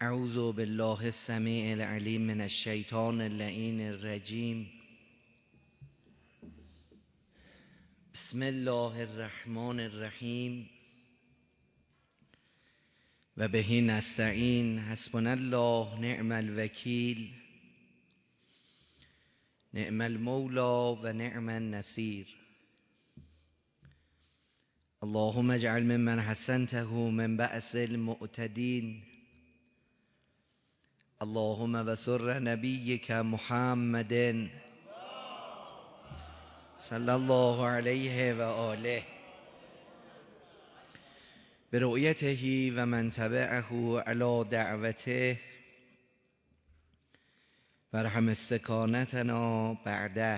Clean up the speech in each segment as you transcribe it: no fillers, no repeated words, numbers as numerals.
اعوذ بالله السمیع العلیم من الشیطان اللعین الرجیم. بسم الله الرحمن الرحیم و به نستعین. حسبنا الله نعم الوکیل، نعم المولا و نعم النصیر. اللهم اجعل ممن حسنته من بأس المعتدین. اللهم وسر نبیک محمد صلی الله علیه و آله برؤیته و من تبعه علی دعوته وارحم استکانتنا بعده.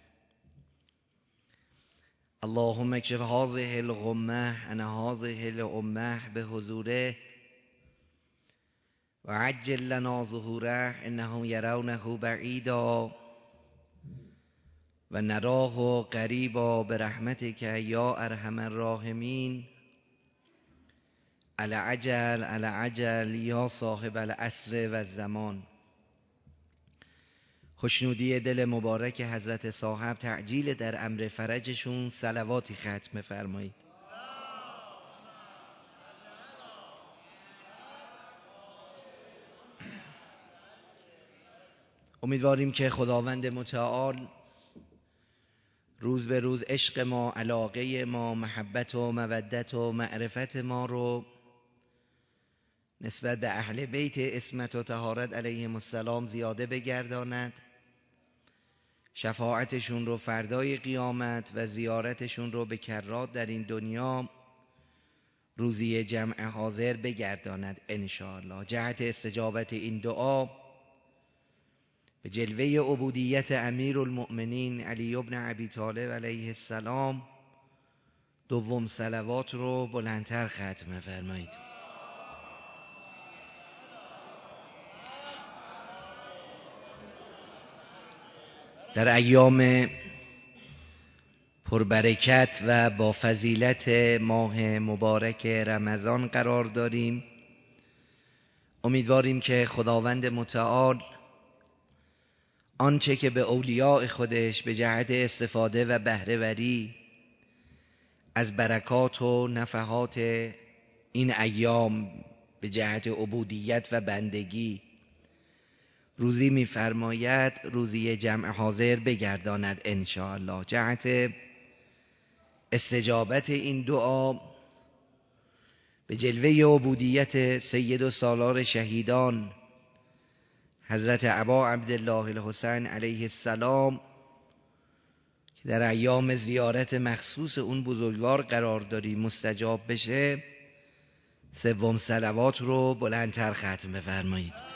اللهم اکشف هذه الغمه عن هذه الامه بحضوره و عجل لنا ظهوره انهم یرونه بعیدا و نراه قریبا برحمتک یا ارحم الراحمین. العجل العجل یا صاحب العصر و الزمان. خوشنودی دل مبارک حضرت صاحب تعجیل در امر فرجشون. صلواتی ختم فرمایید. امیدواریم که خداوند متعال روز به روز عشق ما، علاقه ما، محبت و مودت و معرفت ما رو نسبت به اهل بیت عصمت و طهارت علیهم السلام زیاده بگرداند. شفاعتشون رو فردای قیامت و زیارتشون رو به کرات در این دنیا روزی جمع حاضر بگرداند انشاءالله. جهت استجابت این دعا به جلوه عبودیت امیر المؤمنین علی ابن ابی طالب علیه السلام دوم صلوات رو بلندتر ختم فرمایید. در ایام پربرکت و با فضیلت ماه مبارک رمضان قرار داریم. امیدواریم که خداوند متعال آنچه که به اولیاء خودش به جهت استفاده و بهره‌وری از برکات و نفحات این ایام به جهت عبودیت و بندگی روزی می‌فرماید روزی جمع حاضر بگرداند انشاءالله. جهت استجابت این دعا به جلوه عبودیت سید السالار شهیدان حضرت ابا عبدالله الحسین علیه السلام که در ایام زیارت مخصوص اون بزرگوار قرار داریم مستجاب بشه، سوم صلوات رو بلندتر ختم بفرمایید.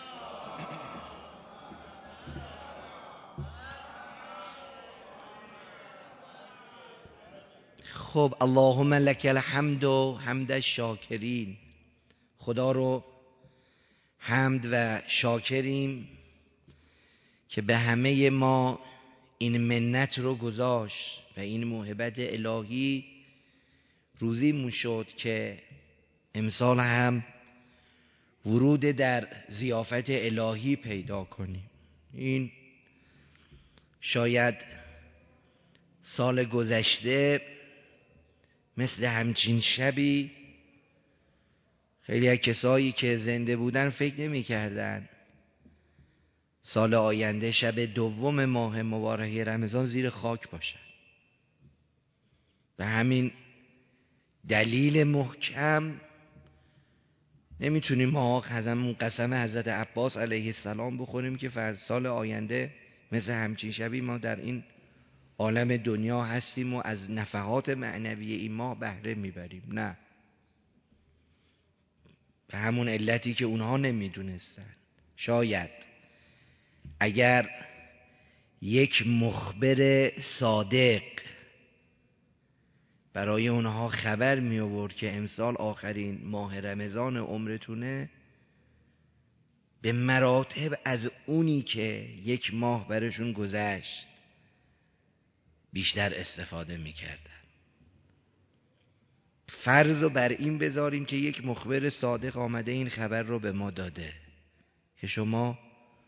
خب اللهم لک الحمد و حمد الشاکرین. خدا رو حمد و شاکریم که به همه ما این منت رو گذاشت و این موهبت الهی روزیمون شد که امسال هم ورود در ضیافت الهی پیدا کنیم. این شاید سال گذشته مثل همچین شبی خیلی از کسایی که زنده بودن فکر نمی کردن سال آینده شب دوم ماه مبارک رمضان زیر خاک باشن. به همین دلیل محکم نمیتونیم ما قسم حضرت عباس علیه السلام بخوریم که سال آینده مثل همچین شبی ما در این عالم دنیا هستیم و از نفحات معنوی این ماه بهره میبریم. نه، به همون علتی که اونها نمیدونستن. شاید اگر یک مخبر صادق برای اونها خبر می آورد که امسال آخرین ماه رمضان عمرتونه، به مراتب از اونی که یک ماه برشون گذشت بیشتر استفاده می کردن. فرض رو بر این بذاریم که یک مخبر صادق آمده این خبر رو به ما داده. که شما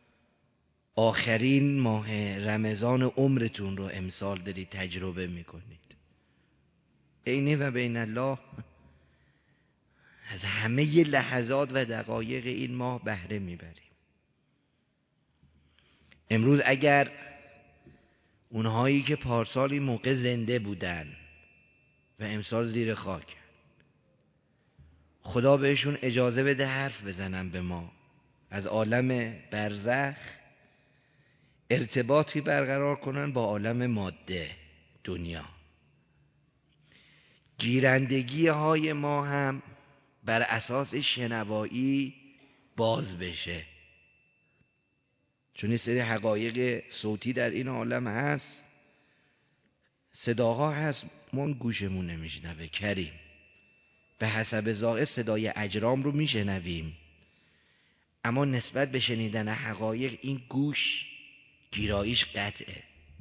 آخرین ماه رمضان عمرتون رو امسال دارید تجربه میکنید. بینی و بین الله از همه لحظات و دقایق این ماه بهره میبریم. امروز اگر اونهایی که پارسال این موقع زنده بودن و امسال زیر خاک، خدا بهشون اجازه بده حرف بزنن به ما از عالم برزخ، ارتباطی برقرار کنن با عالم ماده دنیا، گیرندگی های ما هم بر اساس شنوایی باز بشه. چون این سری حقایق صوتی در این عالم هست، صداها هست، ما گوشمون نمیشنوه. کریم به حسب ظاهر صدای اجرام رو میشنویم، اما نسبت به شنیدن حقایق این گوش گیراییش قطعه.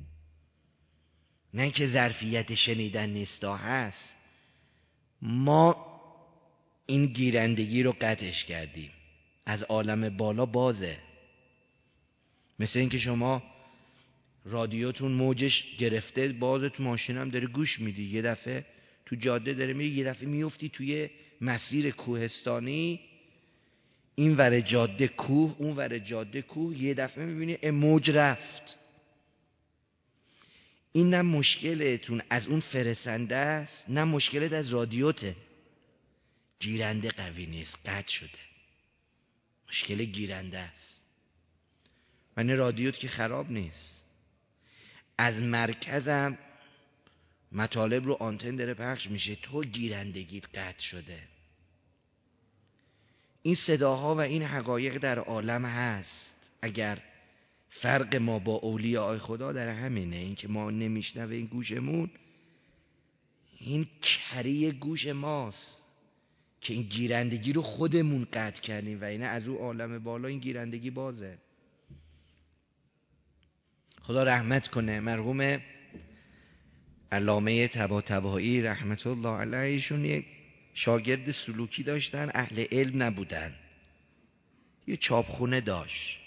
نه که ظرفیت شنیدن نیستا هست، ما این گیرندگی رو قطعش کردیم. از عالم بالا بازه. مثل این که شما رادیوتون موجش گرفته، باز تو ماشینم داره گوش میدی، یه دفعه تو جاده داره میری، یه دفعه میفتی توی مسیر کوهستانی، این ور جاده کوه، اون ور جاده کوه، یه دفعه میبینی موج رفت. این نه مشکلتون از اون فرستنده است، نه مشکلت از رادیوته. گیرنده قوی نیست، قطع شده. مشکل گیرنده است. من رادیوت که خراب نیست، از مرکزم مطالب رو آنتن داره پخش میشه، تو گیرندگیت قطع شده. این صداها و این حقایق در عالم هست. اگر فرق ما با اولیاء خدا در همینه، این که ما نمیشنوه این گوشمون، این کری گوش ماست که این گیرندگی رو خودمون قطع کردیم و اینه از او عالم بالا این گیرندگی بازه. خدا رحمت کنه مرحوم علامه طباطبایی رحمت الله علیهشون یک شاگرد سلوکی داشتن، اهل علم نبودن، یه چاپخونه داشت،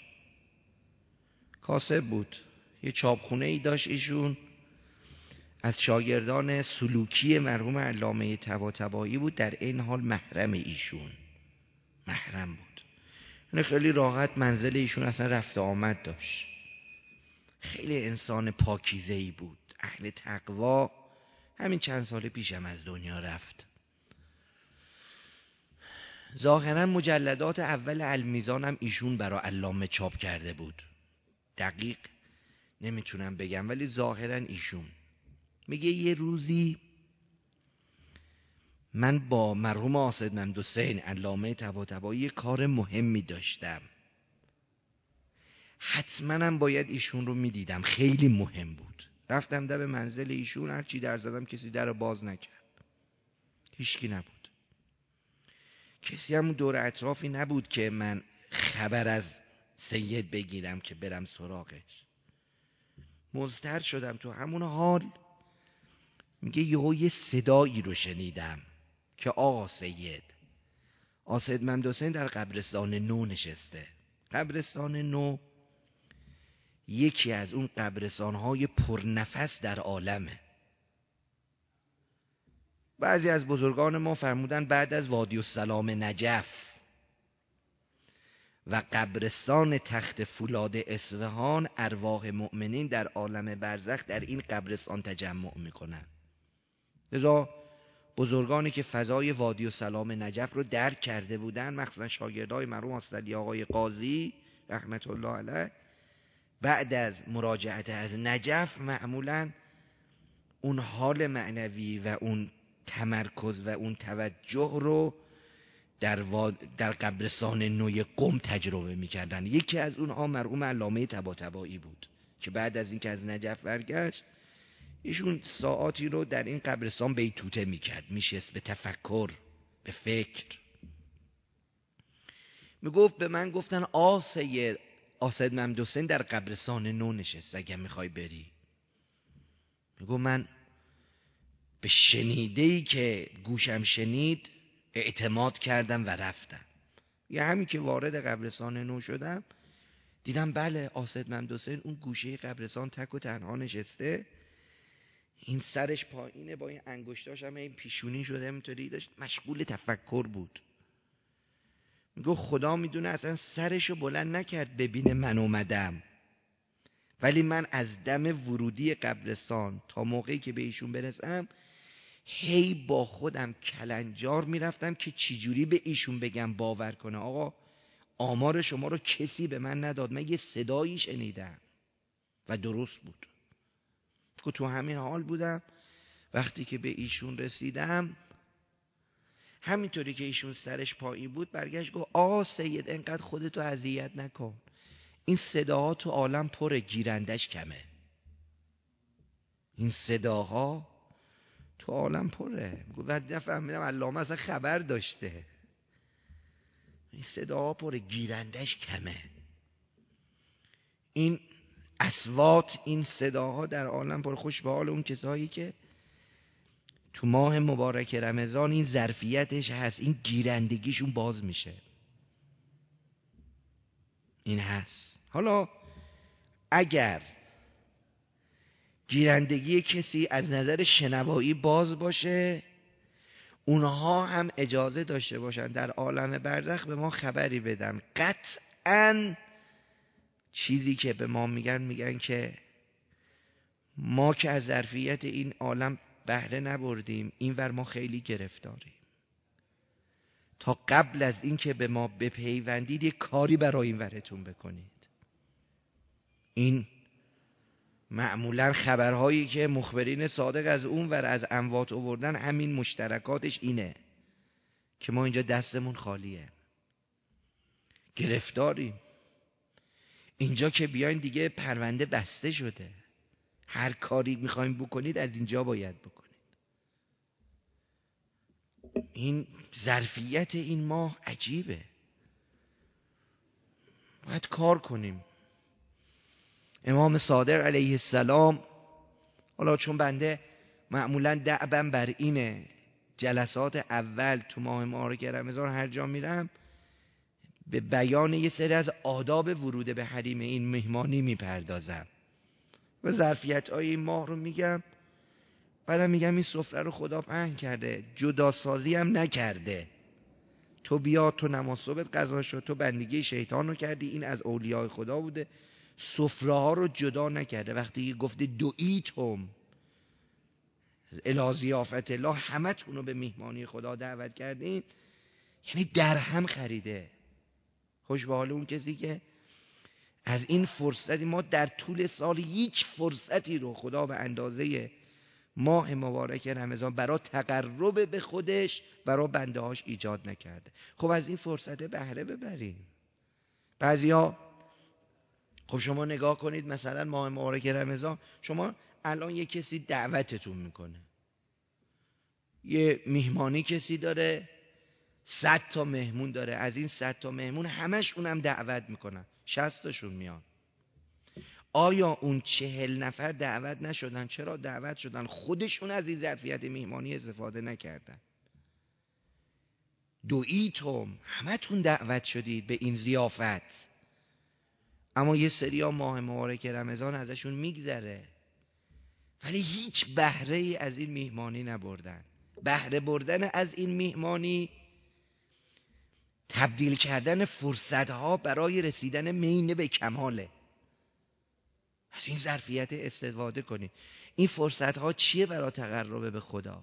کاسب بود، یه چاپخونه ای داشت ایشون. از شاگردان سلوکی مرحوم علامه طباطبایی بود، در این حال محرم ایشون، محرم بود. یعنی خیلی راحت منزل ایشون اصلا رفت آمد داشت. خیلی انسان پاکیزه‌ای بود، اهل تقوا. همین چند سال پیشم از دنیا رفت. ظاهرا مجلدات اول المیزان هم ایشون برای علامه چاپ کرده بود، دقیق نمیتونم بگم، ولی ظاهرا ایشون. میگه یه روزی من با مرحوم آصد ممدوح‌حسین علامه طباطبایی کار مهمی داشتم، حتما هم باید ایشون رو میدیدم، خیلی مهم بود. رفتم در منزل ایشون، هرچی در زدم کسی در رو باز نکرد، هیچکی نبود. کسی هم دور اطرافی نبود که من خبر از سید بگیرم که برم سراغش. مضطر شدم. تو همون حال میگه یه صدایی رو شنیدم که آقا سید آصد ممدوح‌حسین در قبرستان نو نشسته. قبرستان نو یکی از اون قبرستان‌های پرنفس در عالمه. بعضی از بزرگان ما فرمودن بعد از وادی السلام نجف و قبرستان تخت فولاد اصفهان، ارواح مؤمنین در عالم برزخ در این قبرستان تجمع میکنن. لذا بزرگانی که فضای وادی السلام نجف رو درک کرده بودن، مخصوصا شاگردای مرحوم استاد آقای قاضی رحمت الله علیه، بعد از مراجعت از نجف معمولا اون حال معنوی و اون تمرکز و اون توجه رو در قبرستان نوی قم تجربه میکردن. یکی از اونها مرحوم علامه طباطبایی بود که بعد از اینکه از نجف برگشت، ایشون ساعاتی رو در این قبرستان بیتوته میکرد، میشست به تفکر، به فکر. میگفت به من گفتن سید آصد ممدوح‌حسین در قبرستان نو نشست، اگه میخوای بری. میگو من به شنیده‌ای که گوشم شنید اعتماد کردم و رفتم. یه همین که وارد قبرستان نو شدم دیدم بله آصد ممدوح‌حسین اون گوشه قبرستان تک و تنها نشسته، این سرش پایینه با این انگشتاش هم این پیشونی شده اینطوری داشت مشغول تفکر بود. میگه خدا میدونه اصلا سرشو بلند نکرد ببینه من اومدم، ولی من از دم ورودی قبرستان تا موقعی که به ایشون برسم هی با خودم کلنجار میرفتم که چجوری به ایشون بگم باور کنه آقا آمار شما رو کسی به من نداد، من یه صدایی شنیدم و درست بود. که تو همین حال بودم. وقتی که به ایشون رسیدم همینطوری که ایشون سرش پایین بود برگشت گفت آقا سید انقدر خودتو اذیت نکن، این صداها تو عالم پره گیرندش کمه. این صداها تو عالم پره. بعد نفهمیدم علامه اصلا خبر داشته. این صداها پره گیرندش کمه. این اصوات، این صداها در عالم پره. خوش به حال اون کسایی که تو ماه مبارک رمضان این ظرفیتش هست، این گیرندگیشون باز میشه. این هست. حالا اگر گیرندگی کسی از نظر شنوایی باز باشه، اونها هم اجازه داشته باشن در عالم برزخ به ما خبری بدن. قطعاً چیزی که به ما میگن که ما که از ظرفیت این عالم بهره نبردیم، اینور ما خیلی گرفتاریم. تا قبل از این که به ما بپیوندید یک کاری برای این ورتون بکنید. این معمولا خبرهایی که مخبرین صادق از اون ور از اموات آوردن همین مشترکاتش اینه که ما اینجا دستمون خالیه، گرفتاریم. اینجا که بیاین دیگه پرونده بسته شده، هر کاری میخوایم بکنید از اینجا باید بکنید. این ظرفیت این ماه عجیبه، باید کار کنیم. امام صادق علیه السلام، حالا چون بنده معمولا دعبم بر اینه جلسات اول تو ماه مبارک رمضان هر جا میرم به بیان یه سری از آداب ورود به حریم این مهمانی میپردازم و ظرفیت های این ماه رو میگم. بعدم میگم این سفره رو خدا پهن کرده، جداسازی هم نکرده. تو بیا، تو نماز صبحت قضا شد، تو بندگی شیطان رو کردی، این از اولیاء خدا بوده. سفره ها رو جدا نکرده. وقتی گفته دعیتم الی ضیافت الله، همه تون رو به مهمانی خدا دعوت کردین، یعنی درهم خریده. خوش به حال اون کسی که از این فرصتی، ما در طول سال هیچ فرصتی رو خدا به اندازه ماه مبارک رمضان برای تقرب به خودش برای بنده هاش ایجاد نکرده. خب از این فرصت بهره ببریم. بعضیا خب شما نگاه کنید مثلا ماه مبارک رمضان، شما الان یه کسی دعوتتون میکنه، یه میهمانی کسی داره، 100 تا مهمون داره، از این 100 تا مهمون همش اونم دعوت میکنن، 60 تاشون میان. آیا اون 40 نفر دعوت نشدن؟ چرا دعوت شدن؟ خودشون از این ظرفیت میهمانی استفاده نکردن. دعیتم، همه تون دعوت شدید به این ضیافت، اما یه سریا ماه مبارک رمضان ازشون میگذره ولی هیچ بهره ای از این میهمانی نبردن. بهره بردن از این میهمانی تبدیل کردن فرصتها برای رسیدن مینه به کماله. از این ظرفیت استفاده کنید. این فرصتها چیه برای تقرب به خدا؟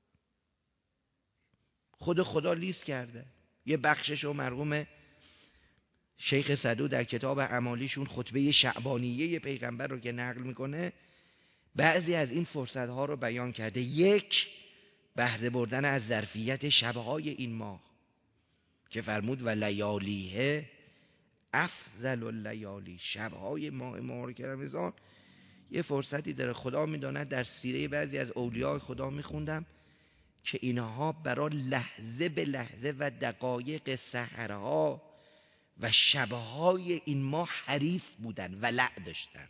خدا لیست کرده. یه بخششو مرحوم شیخ صدو در کتاب اعمالیشون خطبه شعبانیه پیغمبر رو که نقل میکنه، بعضی از این فرصتها رو بیان کرده. یک، بهره بردن از ظرفیت شبهای این ماه که فرمود و لیالیه افضل اللیالی، شبهای ماه مبارک رمضان یه فرصتی داره. خدا میداند، در سیره بعضی از اولیاء خدا میخوندم که اینها برای لحظه به لحظه و دقایق سحرها و شبهای این ماه حریص بودن، ولع داشتن،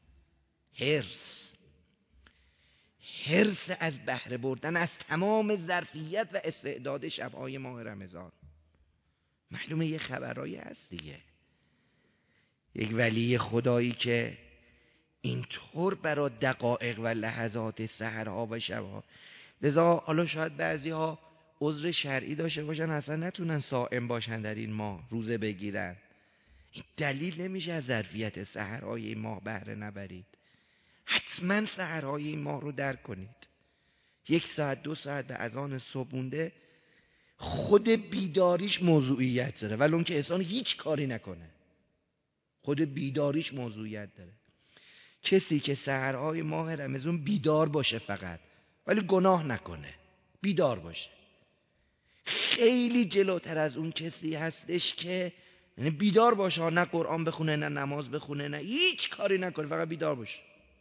حرص از بهره بردن از تمام ظرفیت و استعداد شبهای ماه رمضان. معلومه یه خبرایی هست دیگه. یک ولی خدایی که اینطور برای دقایق و لحظات سحرها و شبها، لذا حالا شاید بعضی ها عذر شرعی داشته باشن اصلا نتونن صائم باشن در این ماه، روزه بگیرن، این دلیل نمیشه از ظرفیت سحرهای این ماه بهره نبرید. حتما سحرهای این ماه رو درک کنید. 1 ساعت 2 ساعت به اذان صبح مونده، خود بیداریش موضوعیت داره، ولی اون که انسان هیچ کاری نکنه، خود بیداریش موضوعیت داره. کسی که سحرهای ماه رمضان بیدار باشه فقط، ولی گناه نکنه، بیدار باشه، خیلی جلوتر از اون کسی هستش که یعنی بیدار باشه، نه قرآن بخونه، نه نماز بخونه، نه هیچ کاری نکنه، فقط بیدار باشه.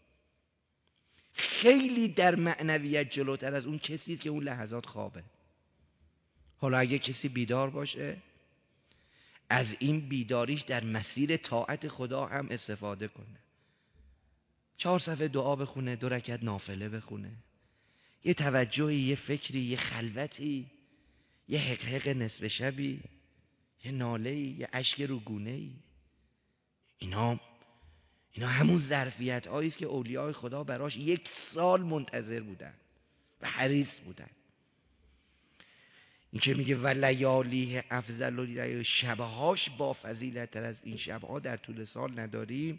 خیلی در معنویت جلوتر از اون کسی که اون لحظات خوابه. حالا اگه کسی بیدار باشه، از این بیداریش در مسیر طاعت خدا هم استفاده کنه. 4 صفحه دعا بخونه، 2 رکعت نافله بخونه، یه توجهی، یه فکری، یه خلوتی، یه حقحق نصف شبی، یه ناله‌ای، یه اشک رو گونه‌ای. اینا همون ظرفیت هایی است که اولیاء خدا براش 1 سال منتظر بودن و حریص بودن. این که میگه و لیالیه افضل، و شبهاش با فضیلت تر از این شبها در طول سال نداریم،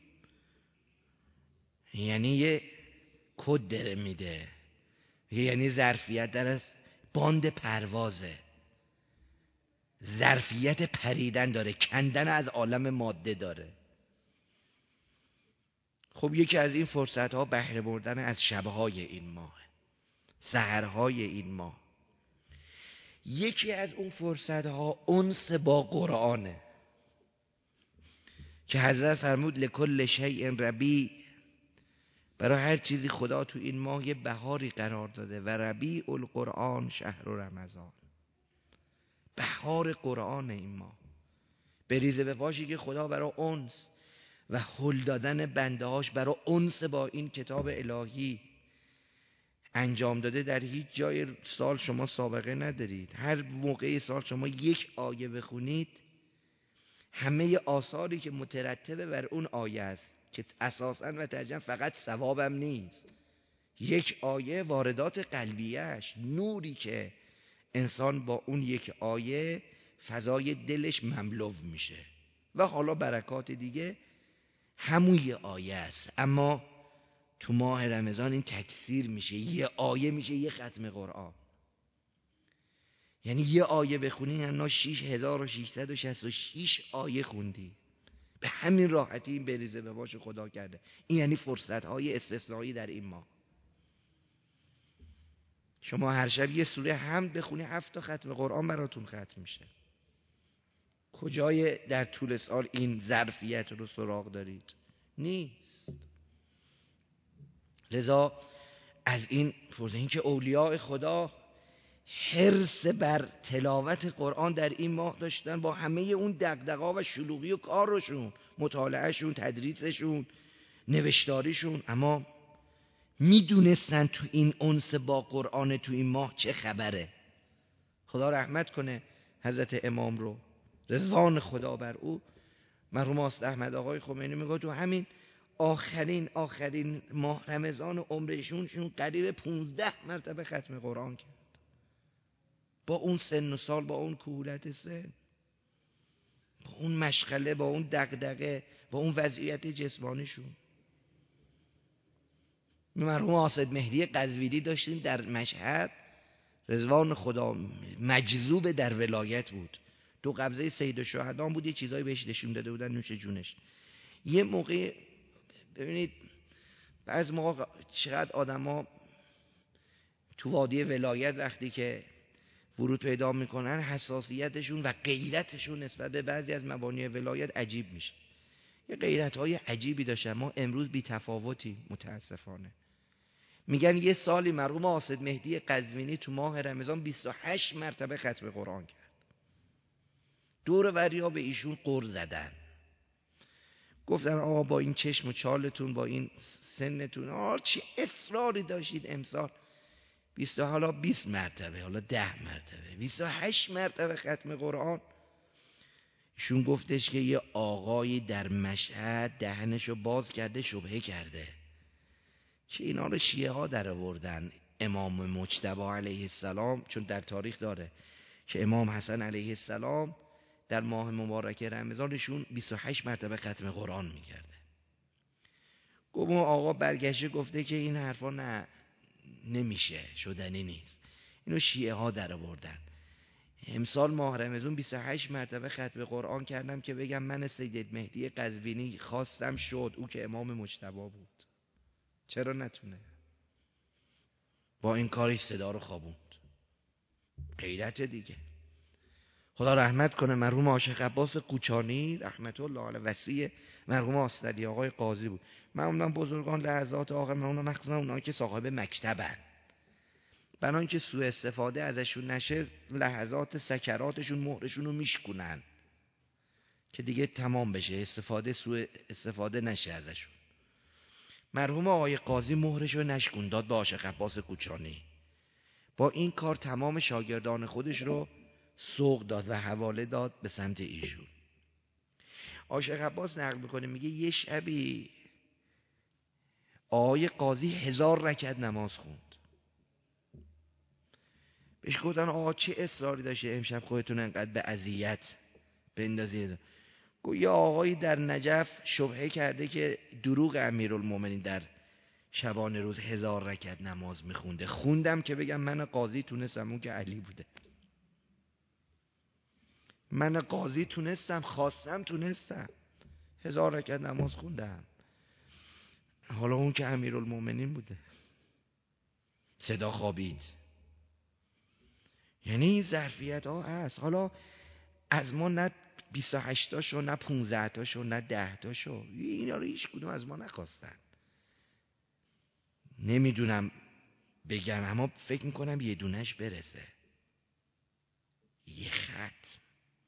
یعنی یه کد داره میده، یعنی ظرفیت در از باند پروازه، ظرفیت پریدن داره، کندن از عالم ماده داره. خب یکی از این فرصت ها بهره بردن از شبهای این ماه، سحرهای این ماه. یکی از اون فرصت ها انس با قرآنه که حضرت فرمود لکل شیء ربیع، برای هر چیزی خدا تو این ماه یه بهاری قرار داده. و ربیع القرآن شهر رمضان، بهار قرآن این ماه، بریزه به پاشی که خدا برای انس و هل دادن بنده هاش برای انس با این کتاب الهی انجام داده. در هیچ جای سال شما سابقه ندارید. هر موقع سال شما 1 آیه بخونید، همه آثاری که مترتبه بر اون آیه است که اساساً و ترجماً فقط ثوابم نیست، 1 آیه واردات قلبیش، نوری که انسان با اون 1 آیه فضای دلش مملو میشه، و حالا برکات دیگه همون 1 آیه است. اما تو ماه رمضان این تکثیر میشه، 1 آیه میشه 1 ختم قرآن. یعنی 1 آیه بخونی یعنی 6666 آیه خوندی. به همین راحتی این بریزه به باش خدا کرده. این یعنی فرصت‌های استثنایی در این ماه. شما هر شب یه سوره حمد بخونی 7 تا ختم قرآن براتون ختم میشه. کجای در طول سال این ظرفیت رو سراغ دارید؟ نیست. لذا از این فرض این که اولیاء خدا حرص بر تلاوت قرآن در این ماه داشتن، با همه اون دغدغه‌ها و شلوغی و کارشون، مطالعهشون، تدریسشون، نوشتاریشون، اما میدونستن تو این انس با قرآن تو این ماه چه خبره. خدا رحمت کنه حضرت امام رو، رضوان خدا بر او، مرحوم آست احمد آقای خمینی میگه تو همین آخرین ماه رمضان عمرشون قریب 15 مرتبه ختم قرآن کرد. با اون سن و سال، با اون کهولت سن، با اون مشغله، با اون دغدغه، با اون وضعیت جسمانیشون. مرحوم آسد مهدی قزوینی داشتیم در مشهد، رضوان خدا، مجذوب در ولایت بود، 2 قبضه سید الشهدا بود، یه چیزایی بهش نشون داده بودن نوش جونش. یه موقع ببینید بعض موقع چقدر آدما تو وادی ولایت وقتی که ورود پیدا میکنن، حساسیتشون و غیرتشون نسبت به بعضی از مبانی ولایت عجیب میشه. یه غیرت‌های عجیبی داشتن. ما امروز بی تفاوتی متاسفانه. میگن یه سالی مرحوم آسد مهدی قزوینی تو ماه رمضان 28 مرتبه ختم قرآن کرد. دور وریا به ایشون قر زدن، گفتن آقا با این چشم و چالتون، با این سنتون، چی اصراری داشتید امسال 20 حالا 20 مرتبه، حالا 10 مرتبه، 28 مرتبه ختم قرآن. ایشون گفتش که یه آقایی در مشهد دهنشو باز کرده شبهه کرده که اینا رو شیعه ها در آوردن. امام مجتبی علیه السلام، چون در تاریخ داره که امام حسن علیه السلام در ماه مبارک رمضانشون 28 مرتبه ختم قرآن میکرده. گفت اون آقا برگشته گفته که این حرفا نه، نمیشه، شدنی نیست، اینو شیعه ها در آوردن. امسال ماه رمضان 28 مرتبه ختم قرآن کردم که بگم من سید مهدی قزوینی خواستم شد، او که امام مجتبی بود. چرا نتونه؟ با این کارش صدا رو خوابوند. غیرت دیگه. خدا رحمت کنه مرحوم عاشق عباس قوچانی رحمت الله علیه، وصی مرحوم آستدی آقای قاضی بود. من اونم بزرگان لحظات آخر، من اونم مخصوصا اونایی که صاحب مکتبن، بنا اینکه سوء استفاده ازشون نشه لحظات سکراتشون مهرشون رو میشکنن که دیگه تمام بشه، سوء استفاده نشه ازشون. مرحوم آقای قاضی مهرش رو نشکن، داد به عاشق عباس قوچانی. با این کار تمام شاگردان خودش رو سوق داد و حواله داد به سمت ایشون. عاشق عباس نقل میکنه، میگه یه شبی آقای قاضی 1000 رکعت نماز خوند. بهش گفتن آقا چه اصراری داشته امشب خودتون انقدر به اذیت بندازید؟ گفت یه آقایی در نجف شبهه کرده که دروغ امیرالمومنین در شبان روز 1000 رکعت نماز میخونده. خوندم که بگم من قاضی تونستم، اون که علی بوده. من قاضی تونستم، خواستم تونستم، 1000 رکعت نماز خوندم. حالا اون که امیرالمومنین بوده. صدا خوابید. یعنی این ظرفیت ها هست. حالا از ما نه 28 تاشو، نه 15 تاشو، نه 10 تاشو، اینا رو هیچ کدوم از ما نخواستن. نمیدونم بگم، اما فکر میکنم یه دونش برسه، یه ختم.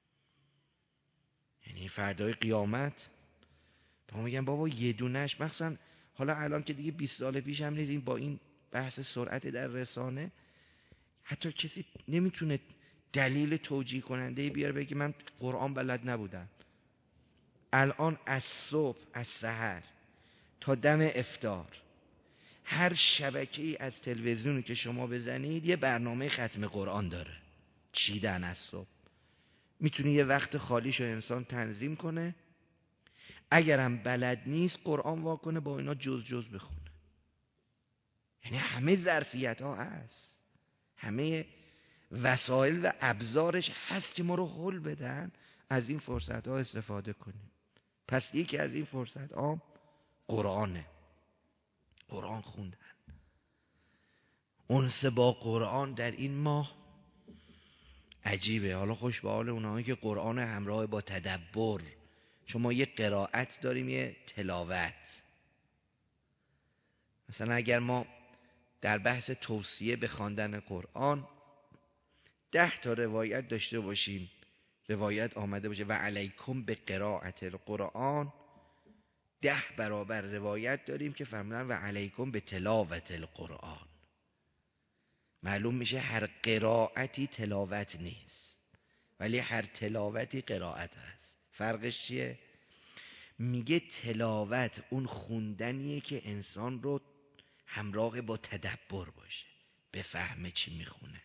یعنی فردای قیامت با میگم بابا یه دونش، مثلا حالا الان که دیگه 20 سال پیش هم نیست، با این بحث سرعت در رسانه حتی کسی نمیتونه دلیل توجیه کننده بیاره بگه من قرآن بلد نبودم. الان از صبح، از سحر تا دم افطار، هر شبکه‌ای از تلویزیونی که شما بزنید یه برنامه ختم قرآن داره، چیدن از صبح. میتونه یه وقت خالیشو انسان تنظیم کنه، اگرم بلد نیست قرآن واکنه با اینا جز بخونه. یعنی همه ظرفیت ها هست، همه وسایل و ابزارش هست که ما رو حل بدن از این فرصت ها استفاده کنیم. پس یکی از این فرصت ها قرآنه. قرآن خوندن، انس با قرآن در این ماه عجیبه. حالا خوش به حال اونهایی که قرآن همراه با تدبر، چون ما یه قرائت داریم یه تلاوت. مثلا اگر ما در بحث توصیه به خواندن قرآن 10 تا روایت داشته باشیم، روایت آمده باشه و علیکم به قرائت القرآن، 10 برابر روایت داریم که فرمودن و علیکم به تلاوت القرآن. معلوم میشه هر قرائتی تلاوت نیست، ولی هر تلاوتی قرائت هست. فرقش چیه؟ میگه تلاوت اون خوندنیه که انسان رو همراه با تدبر باشه، بفهمه چی میخونه.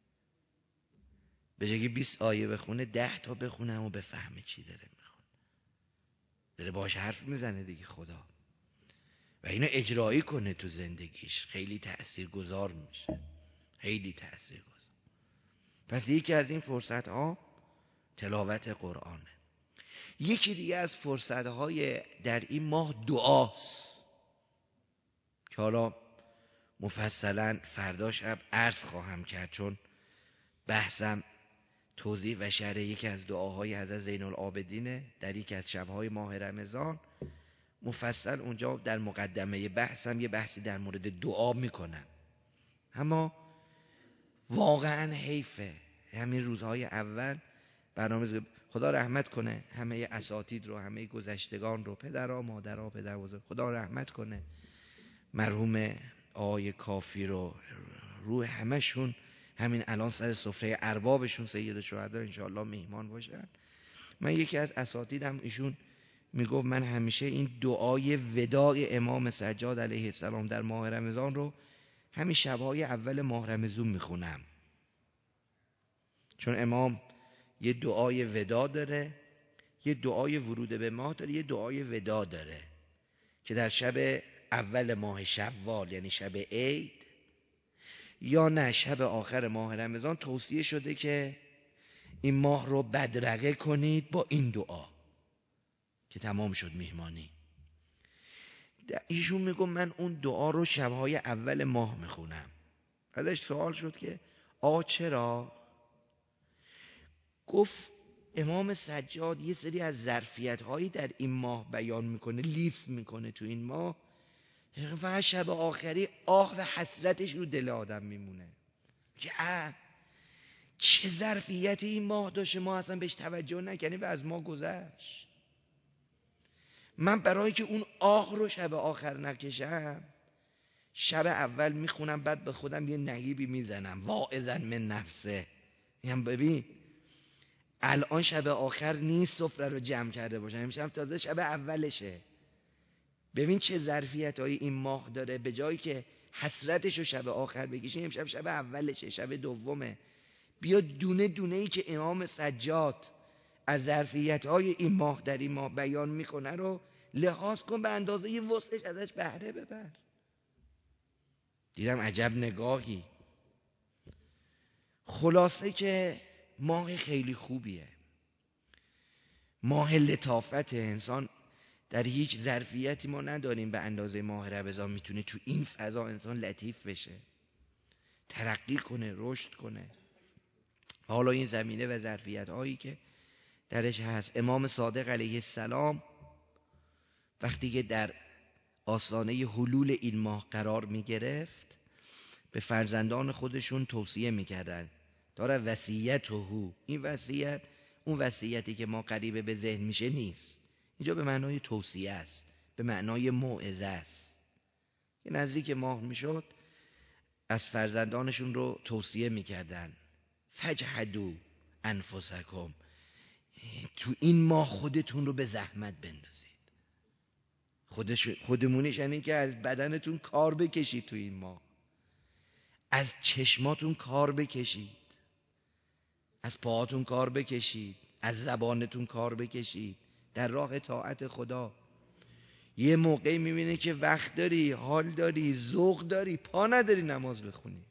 به جای 20 آیه بخونه 10 تا بخونه و بفهمه چی داره میخونه، داره باش حرف میزنه دیگه خدا، و اینو اجرایی کنه تو زندگیش. خیلی تأثیرگذار میشه، خیلی تأثیرگذار. پس یکی از این فرصت ها تلاوت قرآنه. یکی دیگه از فرصت های در این ماه دعاست که حالا مفصلا فردا شب عرض خواهم کرد، چون بحثم توضیح و شرح یکی از دعاهای حضرت زین العابدینه در یکی از شبهای ماه رمضان. مفصل اونجا در مقدمه بحثم یه بحثی در مورد دعا میکنم. اما واقعا حیفه همین روزهای اول برنامه. خدا رحمت کنه همه اساتید رو، همه گذشتگان رو، پدرها، مادرها، پدر بزرگ، خدا رحمت کنه مرحوم آقای کافی رو، روح همشون همین الان سر سفره اربابشون سید الشهدا انشاءالله میهمان باشن. من یکی از اساتیدم ایشون میگفت من همیشه این دعای وداع امام سجاد علیه السلام در ماه رمضان رو همین شبهای اول ماه رمضان میخونم، چون امام یه دعای وداع داره، یه دعای ورود به ماه داره، یه دعای وداع داره که در شب اول ماه شوال یعنی شب عید یا نه شب آخر ماه رمضان توصیه شده که این ماه رو بدرقه کنید با این دعا که تمام شد میهمانی. ایشون میگم من اون دعا رو شبهای اول ماه میخونم. ازش سوال شد که چرا؟ گفت امام سجاد یه سری از ظرفیت هایی در این ماه بیان میکنه، لیف میکنه تو این ماه، فقط شب آخری آه و حسرتش رو دل آدم میمونه که چه ظرفیتی این ماه داشته، ما اصلا بهش توجه نکنیم و از ما گذشت. من برای که اون آه رو شب آخر نکشم، شب اول میخونم، بعد به خودم یه نهیبی میزنم، واعظا من نفسه، میگم ببین الان شب آخر نیست سفره رو جمع کرده باشم، امشب تازه شب اولشه، ببین چه ظرفیت‌هایی این ماه داره، به جایی که حسرتش رو شب آخر بکشی امشب شب اولشه، شب دومه. بیا دونه دونه ای که امام سجاد از ظرفیت‌های این ماه در این ماه بیان میکنه رو لحاظ کن، به اندازه یه وسعش ازش بهره ببر. دیدم عجب نگاهی. خلاصه که ماه خیلی خوبیه، ماه لطافت. انسان در هیچ ظرفیتی ما نداریم به اندازه ماه رمضان میتونه تو این فضا انسان لطیف بشه، ترقی کنه، رشد کنه. حالا این زمینه و ظرفیت هایی که درش هست، امام صادق علیه السلام وقتی که در آستانه حلول این ماه قرار می گرفت به فرزندان خودشون توصیه می کردن داره وصیته، این وصیت اون وصیتی که ما قریبه به ذهن میشه نیست، اینجا به معنای توصیه است، به معنای موعظه است. که نزدیک ماه میشد از فرزندانشون رو توصیه میکردن فجهدوا انفسکم، تو این ماه خودتون رو به زحمت بندازید. خودمونیش یعنی که از بدنتون کار بکشید، تو این ماه از چشماتون کار بکشید، از پاهاتون کار بکشید، از زبانتون کار بکشید در راه طاعت خدا. یه موقعی میبینی که وقت داری، حال داری، ذوق داری، پا نداری نماز بخونی،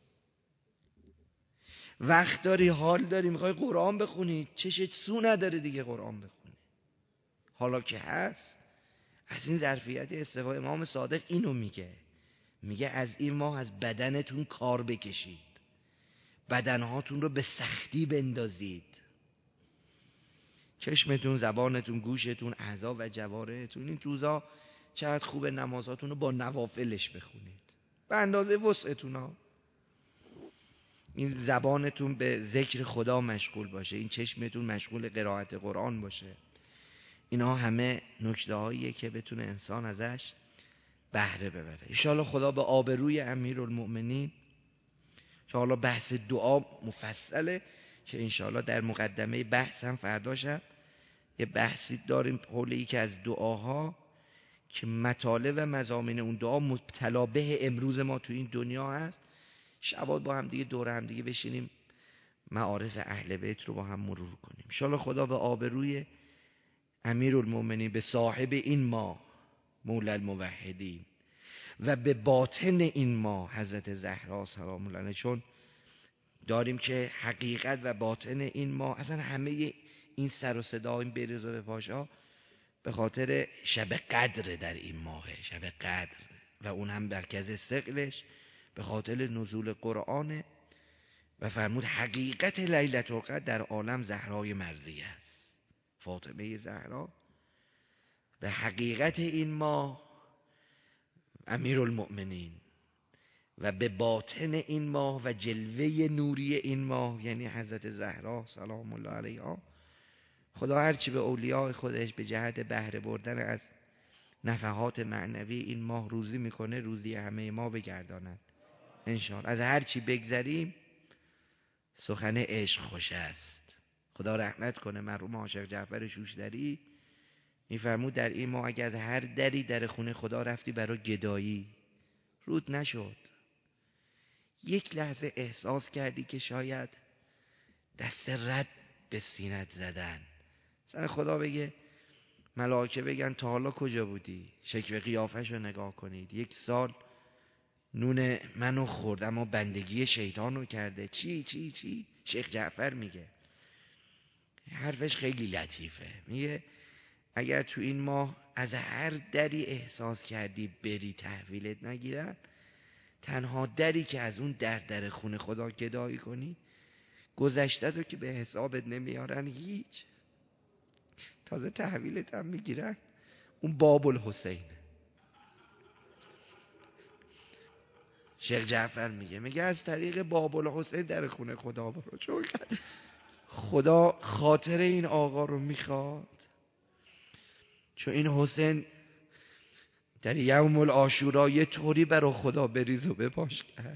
وقت داری، حال داری، میخوای قرآن بخونی، چشت سو نداره دیگه قرآن بخونی. حالا که هست از این ظرفیت استفاده. امام صادق اینو میگه از این ماه از بدنتون کار بکشید، بدنهاتون رو به سختی بندازید، چشمتون، زبانتون، گوشتون، اعضا و جوارحتون. این روزا چقدر خوب نمازاتون رو با نوافلش بخونید به اندازه وسعتون ها. این زبانتون به ذکر خدا مشغول باشه، این چشمتون مشغول قرائت قرآن باشه. اینا همه نکته هاییه که بتونه انسان ازش بهره ببره. انشاءالله خدا به آبروی امیرالمؤمنین که حالا بحث دعا مفصله که انشاءالله در مقدمه بحث هم فردا شب یه بحثی داریم حول یکی از دعاها که مطالب و مضامین اون دعا مبتلا به امروز ما تو این دنیا هست. شبات با هم دیگه دور هم دیگه بشینیم معارف اهل بیت رو با هم مرور کنیم. انشاءالله خدا به آبروی امیرالمؤمنین، به صاحب این ما مولا الموحدین و به باطن این ما حضرت زهرا سلام الله علیها، چون داریم که حقیقت و باطن این ما اصلا همه این سر و صدا این بریز و بپاشا به خاطر شب قدر در این ماه، شب قدر و اون هم مرکز ثقلش به خاطر نزول قرآن و فرمود حقیقت لیلة القدر در عالم زهرای مرضیه است، فاطمه زهرا. به حقیقت این ماه امیرالمؤمنین و به باطن این ماه و جلوه نوری این ماه یعنی حضرت زهرا سلام الله علیها. خدا هرچی به اولیاء خودش به جهت بهره بردن از نفحات معنوی این ماه روزی میکنه، روزی همه ما بگرداند انشاءالله. از هرچی بگذریم سخن عشق خوش است، خدا رحمت کنه مرحوم عاشق جعفر شوشتری میفرمود در این ماه اگر هر دری در خونه خدا رفتی برای گدایی رود نشد، یک لحظه احساس کردی که شاید دست رد به سینت زدن. مثلا خدا بگه، ملائکه بگن تا حالا کجا بودی؟ شکل قیافش رو نگاه کنید، 1 سال نون منو خورد اما بندگی شیطان رو کرده. چی؟ شیخ جعفر میگه، حرفش خیلی لطیفه، میگه اگر تو این ماه از هر دری احساس کردی بری تحویلت نگیرن، تنها دری که از اون در خونه خدا گدایی کنی، گذشته رو که به حسابت نمیارن هیچ، تازه تحویلت هم میگیرن، اون باب الحسین. شیخ جعفر میگه از طریق باب الحسین در خونه خدا برو، چون خدا خاطر این آقا رو میخواد، چون این حسین در یوم العاشورا یه طوری برای خدا بریز و بپاش کرد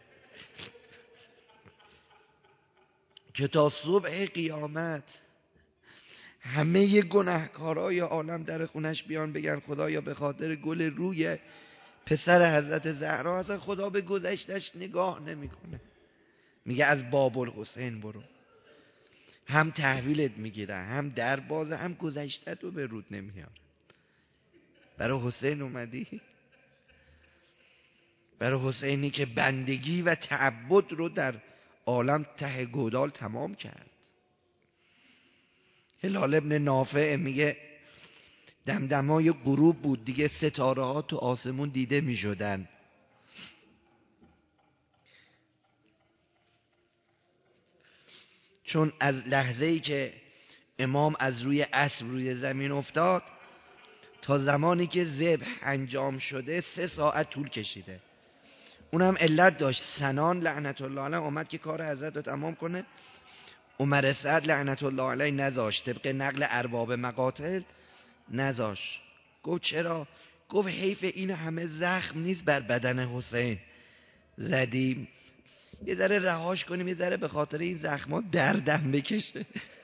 که تا صبح قیامت همه گناهکارای عالم در خونش بیان بگن خدایا به خاطر گل روی پسر حضرت زهرا اصلا خدا به گذشتش نگاه نمیکنه. میگه از باب الحسین برو، هم تحویلت میگیره، هم در بازه، هم گذشته تو به رود نمیاره. برای حسین اومدی؟ برای حسینی که بندگی و تعبد رو در عالم ته گودال تمام کرد. هلال ابن نافع میگه دمدمای غروب بود دیگه، ستاره ها تو آسمون دیده میشدن. چون از لحظه‌ای که امام از روی اسب روی زمین افتاد تا زمانی که ذبح انجام شده 3 ساعت طول کشیده. اونم علت داشت. سنان لعنت الله علیه اومد که کار حضرت رو تمام کنه، عمر سعد لعنت الله علیه نذاشت، طبق نقل ارباب مقاتل نذاشت. گفت چرا؟ گفت حیف این همه زخم نیست بر بدن حسین زدیم، یه ذره رهاش کنیم، یه ذره به خاطر این زخما دردم بکشه.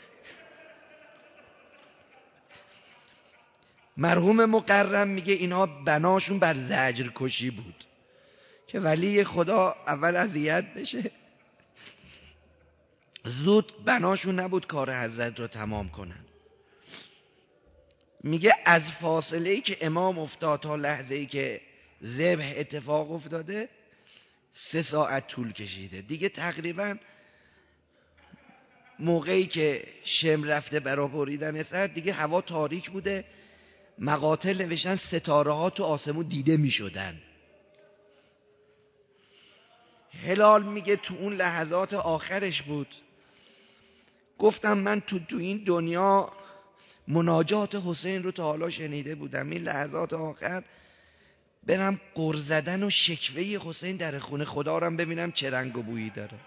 مرحوم مقرم میگه اینها بناشون بر زجر کشی بود که ولی خدا اول اذیت بشه، زود بناشون نبود کار حضرت رو تمام کنن. میگه از فاصله‌ای که امام افتاد تا لحظه‌ای که ذبح اتفاق افتاده 3 ساعت طول کشیده. دیگه تقریبا موقعی که شم رفته برای بریدن سر دیگه هوا تاریک بوده، مقاتل نوشتن ستاره ها تو آسمون دیده می شدن. هلال میگه تو اون لحظات آخرش بود، گفتم من تو این دنیا مناجات حسین رو تا حالا شنیده بودم، این لحظات آخر برم قر زدن و شکوه حسین در خونه خدا رو ببینم چه رنگ و بویی داره.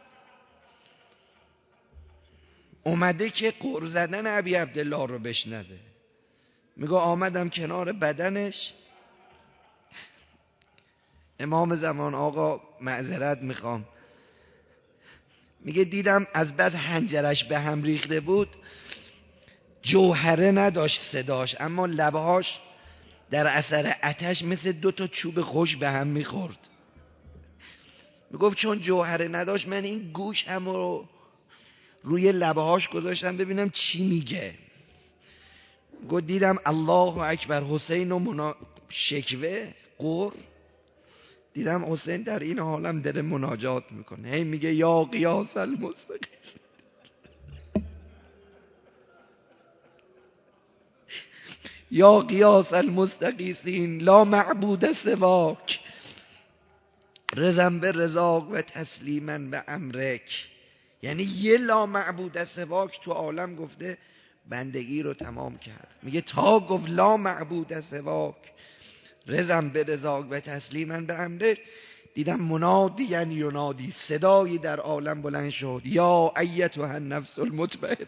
اومده که قر زدن ابی عبدالله رو بشنوه. میگه آمدم کنار بدنش، امام زمان آقا معذرت میخوام، میگه دیدم از بس حنجرش به هم ریخته بود، جوهره نداشت صداش، اما لبهاش در اثر آتش مثل 2 تا چوب خوش به هم میخورد. میگفت چون جوهره نداشت من این گوشم رو روی لبهاش گذاشتم ببینم چی میگه. گفت دیدم الله اکبر حسین و شکوه قر، دیدم حسین در این حالم داره مناجات میکنه، هی میگه یا قیاس المستقیم، یا قیاس المستقیسین لا معبود سواک رزم به رزاق و تسلیما به امرک. یعنی یه لا معبود سواک تو عالم گفته بندگی رو تمام کرد. میگه تا گفت لا معبود سواک رزم به رزاق و تسلیما به امرک، دیدم منادی یعنی ینادی، صدایی در عالم بلند شد، یا ایتها النفس المطمئنه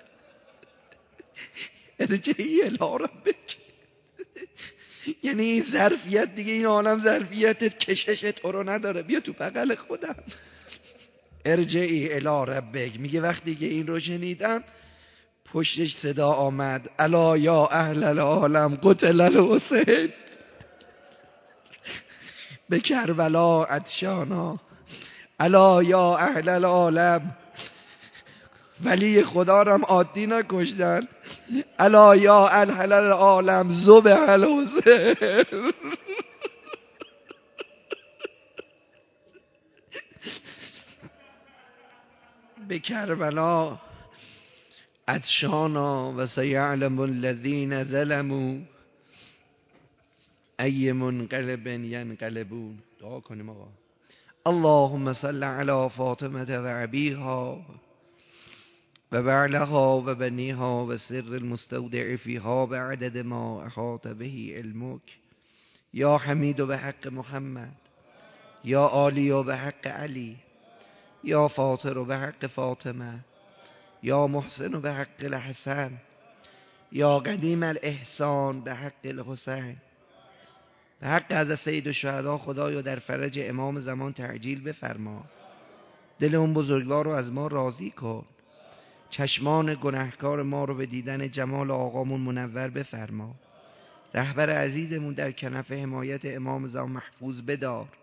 ارجعی الی ربک. یعنی این ظرفیت دیگه، این عالم ظرفیت کشش تو رو نداره، بیا تو بغل خودم. ارجعی الی ربک. میگه وقتی که این رو شنیدم پشتش صدا آمد الا یا اهل العالم قتل الحسین. به کربلا عطشانا الا یا اهل العالم، ولی خدا رو هم عادی نکشتن. الا یا اهل العالم ذبح الحسین. به کربلا عطشانا و سیعلم الذین ظلموا ای منقلب ینقلبون. دعا کنیم آقا. اللهم صل علی فاطمه و ابیها و بعلها و بنیها و سر المستودع فیها و عدد ما احاط به علمک. یا حمید به حق محمد، یا عالی به حق علی، یا فاطر به حق فاطمه، یا محسن به حق الحسن، یا قدیم الاحسان به حق الحسین. به حق حضرت سید الشهدا خدایا در فرج امام زمان تعجیل بفرما. دل اون بزرگوار رو از ما راضی کن. چشمان گناهکار ما رو به دیدن جمال آقامون منور بفرما. رهبر عزیزمون در کنف حمایت امام زمان محفوظ بدار.